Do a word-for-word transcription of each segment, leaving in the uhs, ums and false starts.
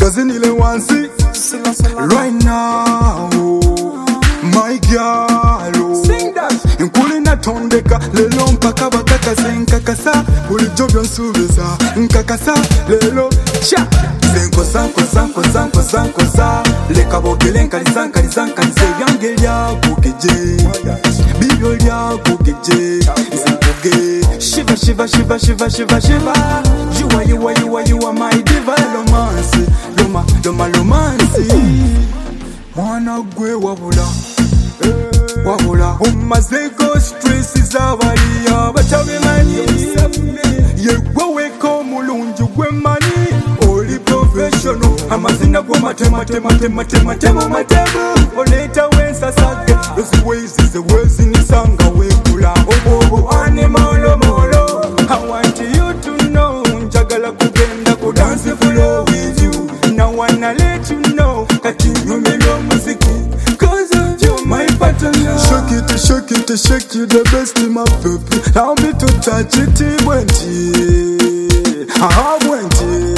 doesn't even want see right now. My girl, sing that. nkuli natondeka lelo mpaka bakakasa nkakasa bulijjo byonsuubiza nkakasa lelo sha zenkosa nkosa nkosa nkosa nkosa leka boogere nkaliza nkaliza nkaliza ebyange lyakugeje bibyo lyakugeje nzikuge shiva shiva shiva shiva shiva shiva you are you are you are you are my diva romance loma loma romance mwana gwe wabula wabula omazego stress z'abaliya batabimanyi yegwe weka omulungi gwemmanyi oli professional amazina g'omatematematematematema matemu oleetawo ensasage eziwezize wezinisanga wegula obwobo anemolomolo I want you to know njagala kugenda ku dance floor with you now wanna let you know kati nyumirwa muziki my partner. Shake it, shake it, shake it, the best in my baby. Allow me to touch it, twenty. I went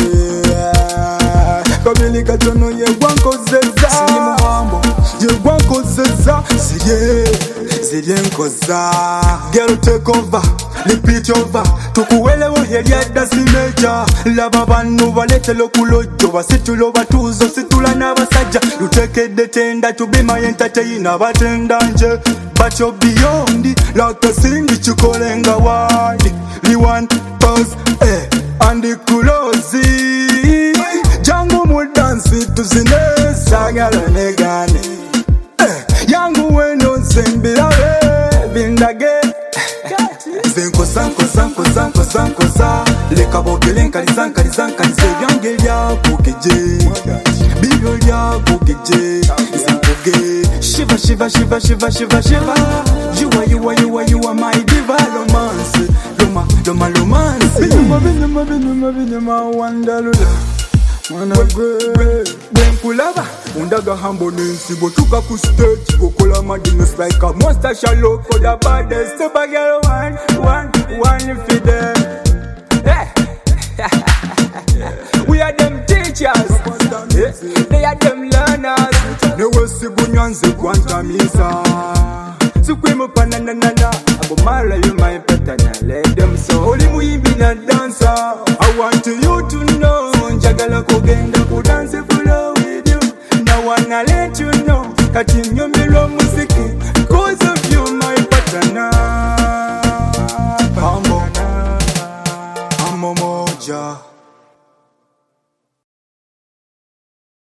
it. Kabili katono ye wanko zeza. Siye muhambo, ye wanko zeza. Siye, siye nkoza. Girl take over, repeat over. Tukuwelewo helia dasi meja. Laba banu baletelo kulojo. Basitulo batuzo, situla na basaja. You take the tender to be my entertainer. Batenda nje, but you're beyond it. Like a singi chukolenga wadi. The one pause, eh, and the kulozi. Jangu mu dance to zine. Sagala negane. Eh, yangu weno zembirawe. Bindage. Zenkosa nkosa nkosa nkosa nkosa leka boogere nkaliza nkaliza nkaliza ebyange lyakugeje bibyo lyakugeje nzikuge shiva shiva shiva shiva shiva shiva you are you are you are you are my diva romance loma loma romance binyuma binyuma binyuma binyuma wandalula mwana gwe bwenkulaba undaga hambo nensibo tuka ku stage gokola madness like a monster shallow for the baddest super girl one one one for them hey. We are them teachers yeah. They are them learners newe sibunyanze kwantamiza sikwimu pananana abomala